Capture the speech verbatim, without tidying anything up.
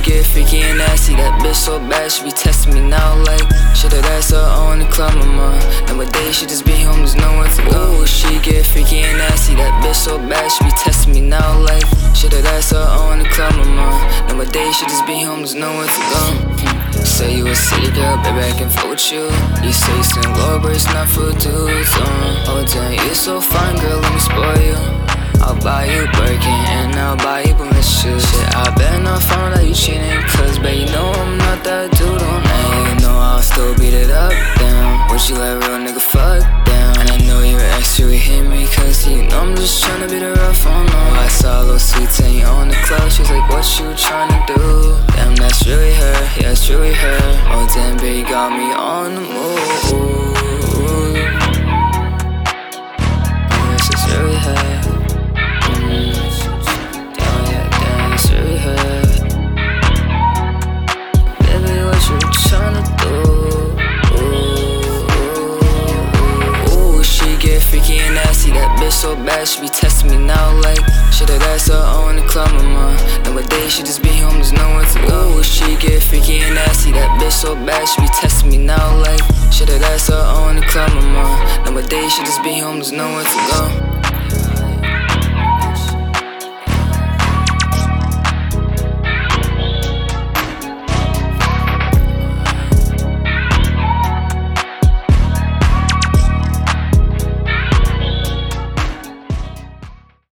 get freaky and nasty. That bitch so bad, she be testing me now like shit, that ass her on the club, mama. Nowadays she just be home, there's nowhere to go. Ooh, she get freaky and nasty. That bitch so bad, she be testing me now like shit, that ass her on the club, mama. Nowadays she just be home, there's nowhere to go. Say you a city girl, baby, I can fuck with you. You say you sing low, but it's not for dudes. uh. Oh damn, you so fine, girl, let me spoil you. I'll buy you Birkin and I'll buy you Puma shoes. Shit, I better not find out you cheating, cause babe, you know I'm not that dude on that. You know I'll still beat it up, damn. Would you let real nigga fuck, damn? And I know your ex really hit me, cause you know I'm just tryna beat her up on no. I saw a little sweet thing on the club, she was like, what you tryna do? Damn, that's really her, yeah, it's really her. Oh damn, babe, got me on the move. Oh, this is really her. Freaky and nasty, that bitch so bad, she be testing me now like shit, that ass her on the club, mama. Nowadays she just be home, there's nowhere to go. Ooh, she get freaky and nasty, that bitch so bad, she be testing me now like shit, that ass her on the club, mama. Nowadays she just be home, there's nowhere to go.